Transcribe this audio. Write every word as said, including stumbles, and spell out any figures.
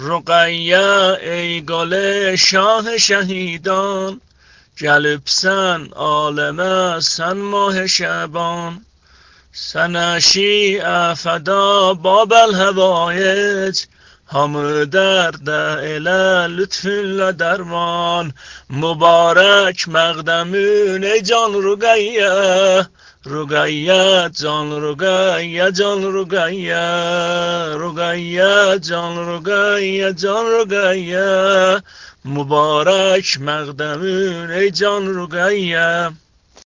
رقیه ای گل شاه شهیدان، جلبسن عالمه سن ماه شعبان. سن شیع فدا باب الهوایج، همه درد اله لطف الله درمان. مبارک مقدمون ای جان رقیه، رقیه جان رقیه جان رقیه، رقیه جان رقیه جان رقیه. مبارک مقدمون ای جان رقیه.